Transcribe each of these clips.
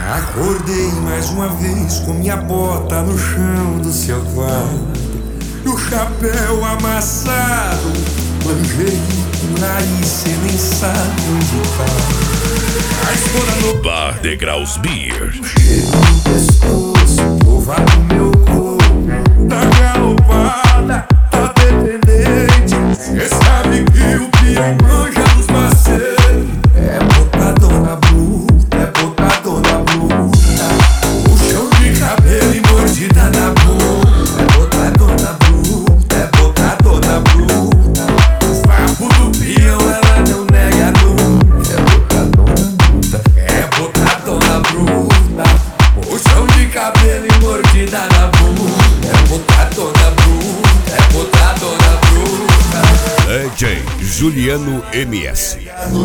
Acordei mais uma vez com minha bota no chão do seu quarto e o chapéu amassado. Manjei por aí, cê nem sabe onde tá. A escola no Bar Degraus Beer. cheiro no pescoço, prova do meu corpo. Tá galopada, tá dependente. Cê sabe que o pior manja dos parceiros é botadona bruta, é botadona bruta. Puxão de cabelo e mordida na boca. É botadona bruta, é botadona bruta. O papo do peão ela não nega nunca. É botadona bruta, é botadona bruta. Puxão de cabelo e mordida na boca. É botadona bruta, é botadona bruta. DJ Juliano MS.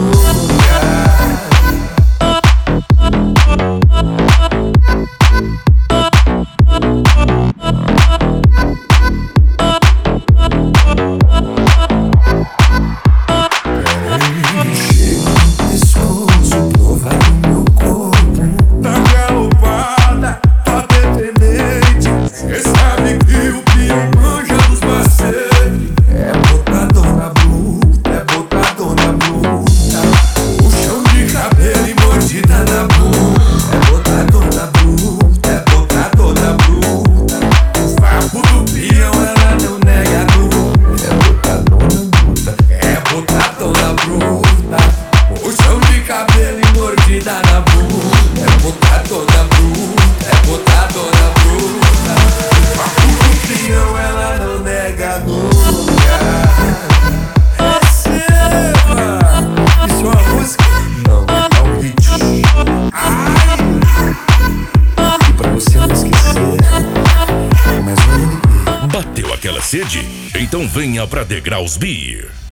Chega no pescoço, prova do meu corpo. Tá galopada, tá dependente. Cê sabe que o pior manja dos parceiros é botadona bruta, é botadona bruta. Puxão de cabelo e mordida na boca. É botadona bruta, é botadona bruta. O papo do peão ela não nega nunca. É botadona bruta, é botadona bruta. Puxão de cabelo e mordida na boca. É botadona bruta, é botadona bruta. O papo do peão ela não nega nunca. Receba! Isso é uma música? Não, é um hit. Ai! E pra você não esquecer, mais um LP. Bateu aquela sede? Então venha pra Degraus Beer.